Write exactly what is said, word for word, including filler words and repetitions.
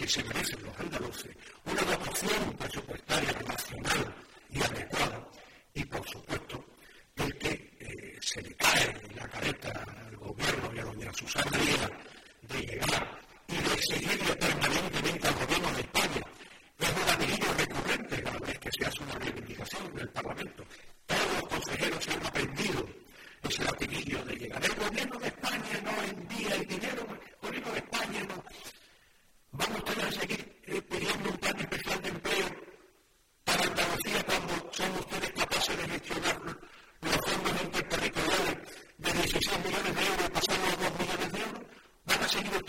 se merecen los andaluces, una dotación presupuestaria nacional y adecuada, y por supuesto el que eh, se le cae la careta al gobierno y a doña Susana Díaz de llegar y de exigirle permanentemente al gobierno de España. Es un latiguillo recurrente cada vez que se hace una reivindicación del Parlamento. Todos los consejeros se han aprendido ese latiguillo de llegar. El gobierno de España no envía el dinero, el gobierno de España no. ¿Van ustedes a seguir eh, pidiendo un plan especial de empleo para Andalucía cuando son ustedes capaces de gestionar los fondos interterritoriales de dieciséis millones de euros y pasarlos a dos millones de euros? ¿Van a seguir